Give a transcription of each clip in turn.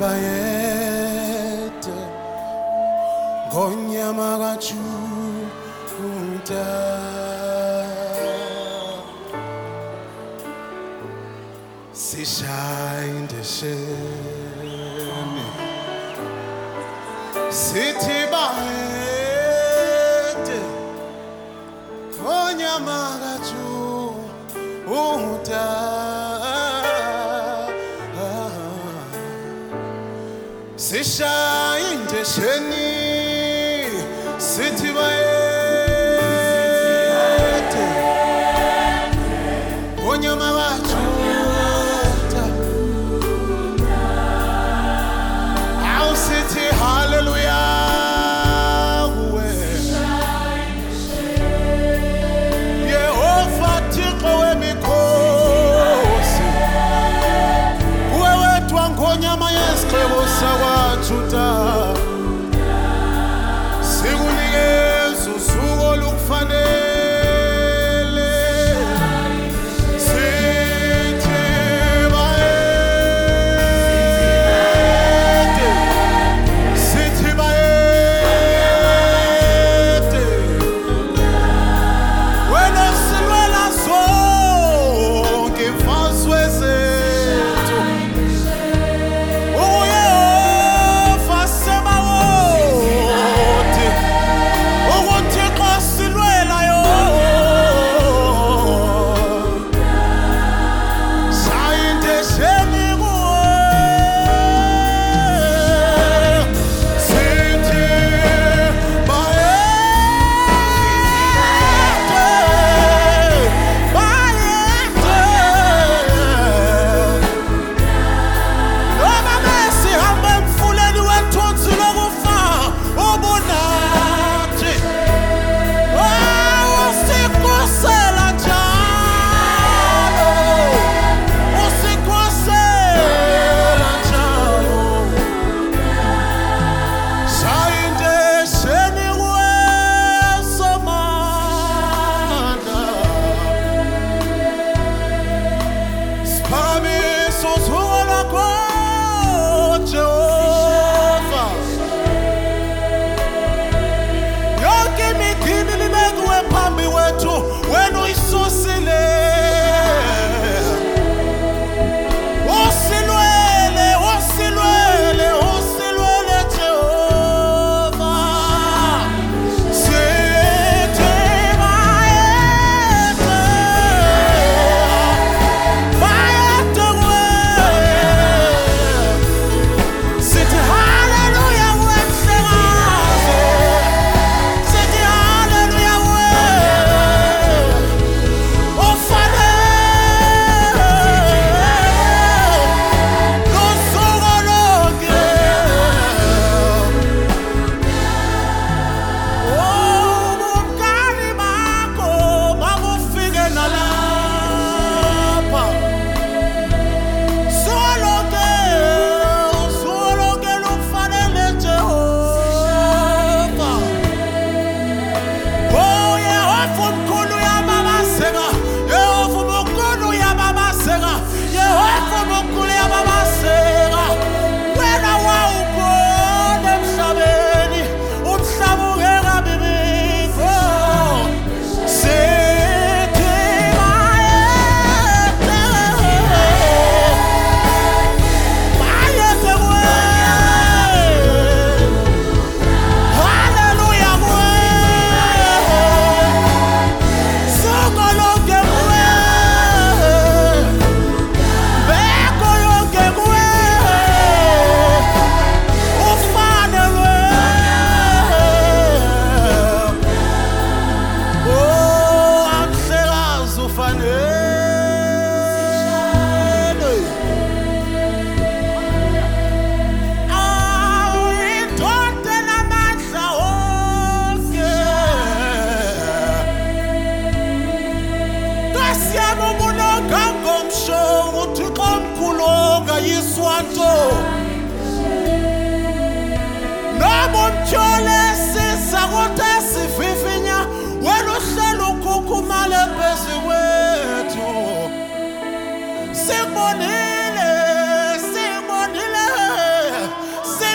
bayete ngonyama kaJuda sishayinde shene sithi bayete ngonyama kaJuda sishayinde shene sithi bayete ngonyama kaJuda awu sithi hallelujah Yehova Thixo wemikhosi uwe wedwa ngonyama yesiqhebo sakwaJuda sikunikeza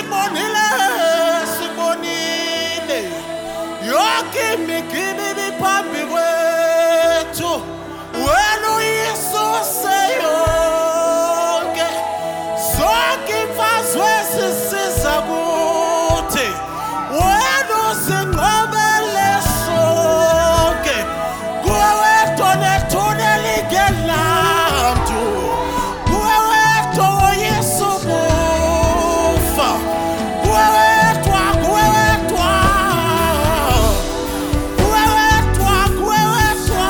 sibonile yonke imigibi phambi kwethu wena uyisuse yonke zonke imfazwe sisiza kuthi wena usinqobele sonke kuwe wedwa nethuna lingelamntu kuwe wedwa woyisa ukufa kuwe wedwa kuwe wedwa kuwe wedwa kuwe wedwa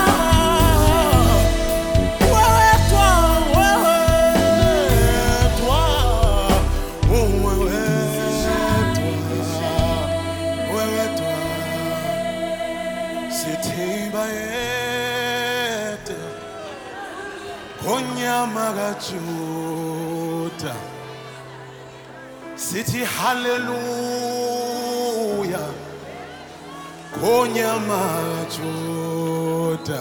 kuwe wedwa kuwe wedwa sithimba yedwa ngonyama kaJuda sithi haleluya ngonyama kaJuda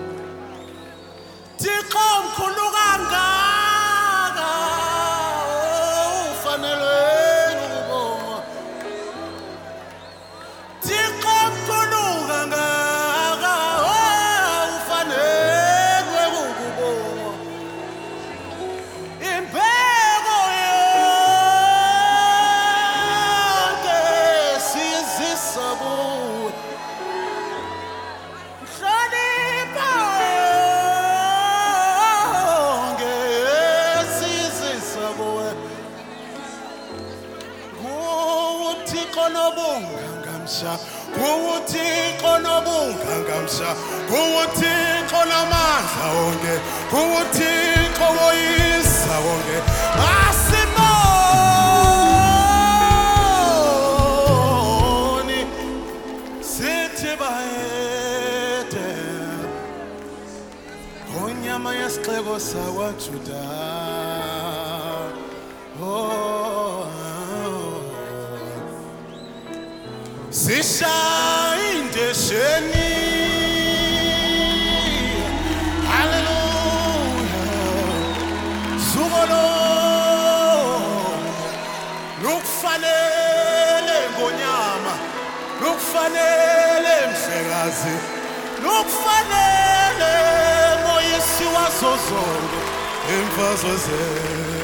Thixo mkhulu kangaka ufanelwe ukubongwa Thixo mkhulu kangaka ufanelwe ukubongwa Impeko yonke sizisa kuwe Mhlonipho yonke sizisa kuwe Nguthixo nobungangamsha Nguthixo nobungangamsha Nguthixo namandla wonke Nguthixo woyisa wonke asimoni sithi bayede ngonyama yesixeko sakwaJuda sishaya indesheni haleluya sukolo lukufanele ngonyama lukufanele mhlekazi lukufanele moyisi wazo zonke imfazwe zethu